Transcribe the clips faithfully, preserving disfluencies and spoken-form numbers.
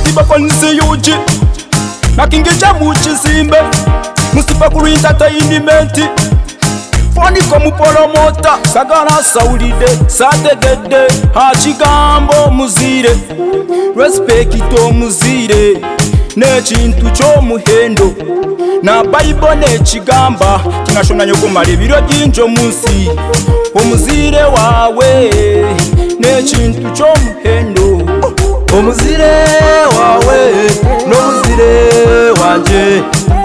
musiba kwa nisi yuji nakingeja muchizimbe musipa kuru entertainment foni ko mupolomota sagala saulide sategede hachigambo muzire respect to muzire n'ekintu kyo muhendo na Bible n'ekigamba kingashona nyo kumala ebiro byinjo munsi omuzire wawe n'ekintu kyo muhendo omuzire wawe n'omuzire wanje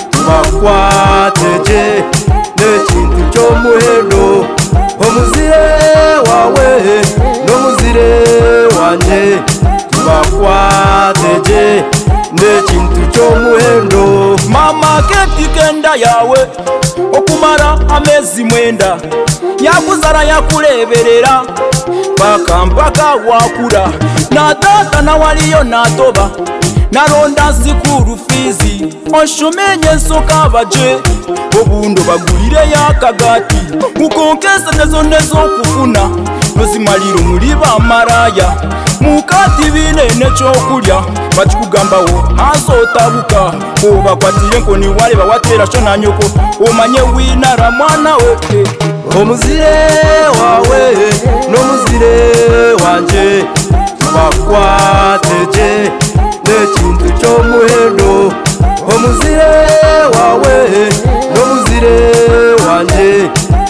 bakwateje n'ekintu kyo muhendo omuzire wawe n'omuzire wanje bakwateje n'ekintu kyo muhendo mama keti kenda yawe okumara amezi mwenda yakuzara yakuleberera paka mpaka wakura na tata na waliyo natoba naronda zikuru fizi oshumenye nsoka baje obundo bagulire yakagati ukonkesa nezo nezo kufuna nozimaliro muri bamaraya mukati binene cyokulya bakikugambawo hazotabuka obakwatiye nkoni wale bawatera sho na nyoko omanye winara mwana we omuzire wawe n'omuzire wanje bakwateje n'ekintu kyo muhendo omuzire wawe n'omuzire wanje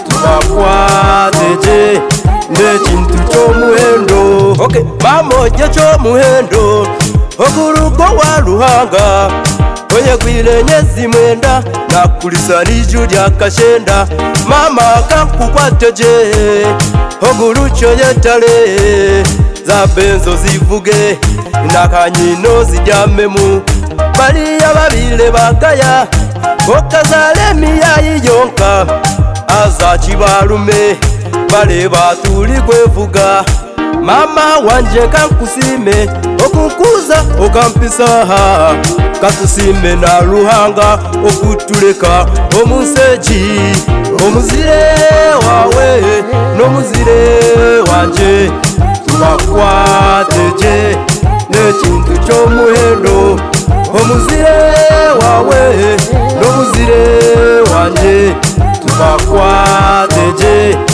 bakwateje n'ekintu kyo muhendo okay bamoje kyo muhendo okurugo wa Ruhanga onye gwire nyezi mwenda nakulisa liju lya kashenda mama kakukwateje ogurucho yetale za benzo zivuge nakanyino zijamemu baliya babile bagaya okazale miyayi yonka aza kibalume bale batuli kwevuga mama wanje kankusime okukuza okampisa katusime na Ruhanga okutuleka omuseji omuzire wawe n'omuzire wanje bakwateje n'ekintu kyo muhendo omuzire wawe n'omuzire wanje bakwateje